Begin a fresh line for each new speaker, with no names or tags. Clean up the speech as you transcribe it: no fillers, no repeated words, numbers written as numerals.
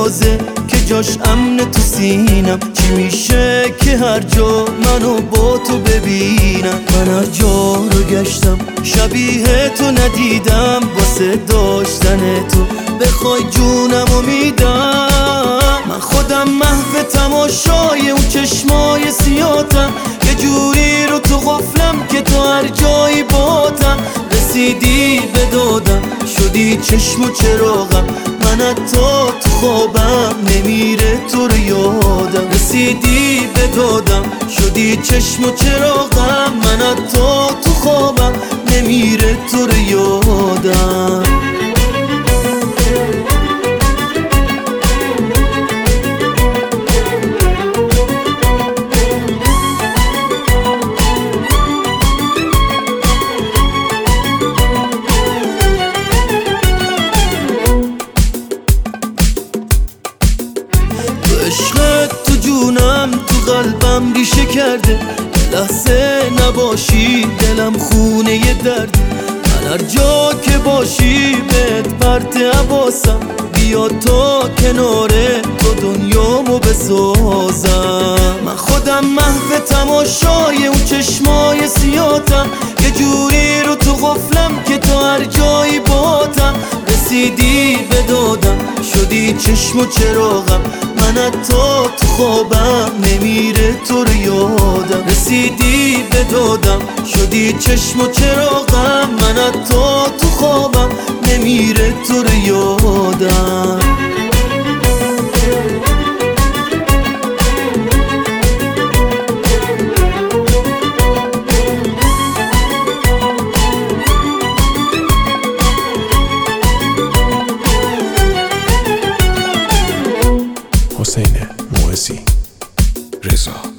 تازه که جاش امن تو سینم. چی میشه که هر جا منو با تو ببینم؟ من هر جا رو گشتم شبیه تو ندیدم، واسه داشتن تو بخوای جونمو میدم. من خودم محو تماشای اون چشمای سیاتم، یه جوری رو تو غفلم که تو هر جایی باتم. رسیدی به دادم شدی چشم و چراغم، من حتی تو خوابم نمیره تو رو یادم. رسیدی به دادم شدی چشم و چراغم، من حتی تو خوابم نمیره تو رو یادم. عشقت تو جونم تو قلبم ریشه کرده، لحظه نباشی دلم خونه درده. من هر جا که باشی بهت پرت حواسم، بیا تا کنار تو دنیامو بسازم. من خودم محو تماشای اون چشمای سیاتم، یه جوری رو تو غفلم که تو هر جایی باتم. رسیدی به دادم شدی چشم و چراغم، من حتی تو خوابم نمیره تو رو یادم. رسیدی به دادم شدی چشم و چراغم، من حتی تو خوابم نمیره تو رو یادم.
حسین موعظی، رضا